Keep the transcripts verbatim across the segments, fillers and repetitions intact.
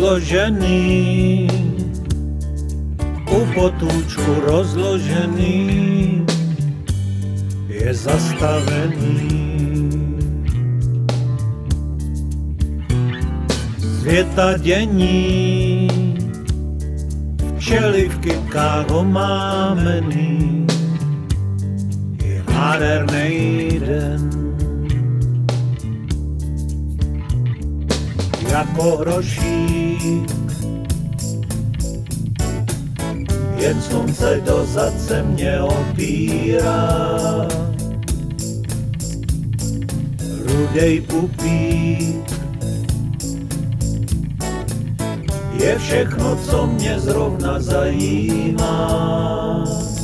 rozložený, u potůčku rozložený, je zastavený. Světa dění, včely v kytkách omámený, je nádherný den. Jako hrošík, jen slunce do zadce mě opírá. Rudej pupík je všechno, co mě zrovna zajímá.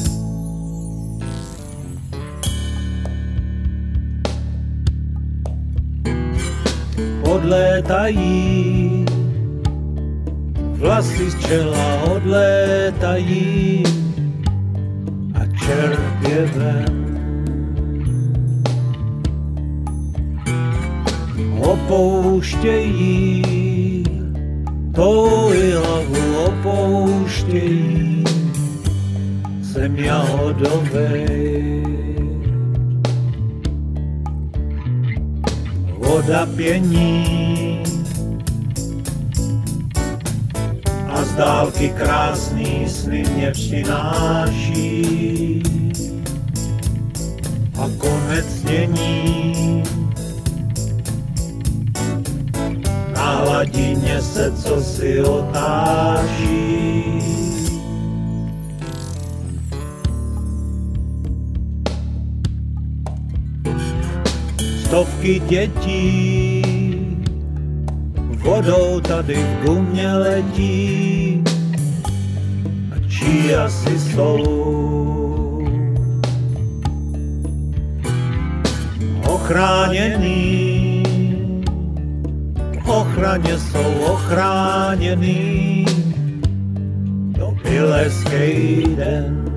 Odlétají, vlasy z čela odlétají a čert je ven. Opouštějí, tou i hlavu opouštějí, jsem jahodovej. Voda pění a z dálky krásný sny mě přináší. A konec snění, na hladině se cosi otáčí. Stovky dětí vodou tady v gumě letí, a čí asi jsou ochráněný, v ochraně jsou ochráněný, to byl hezký den.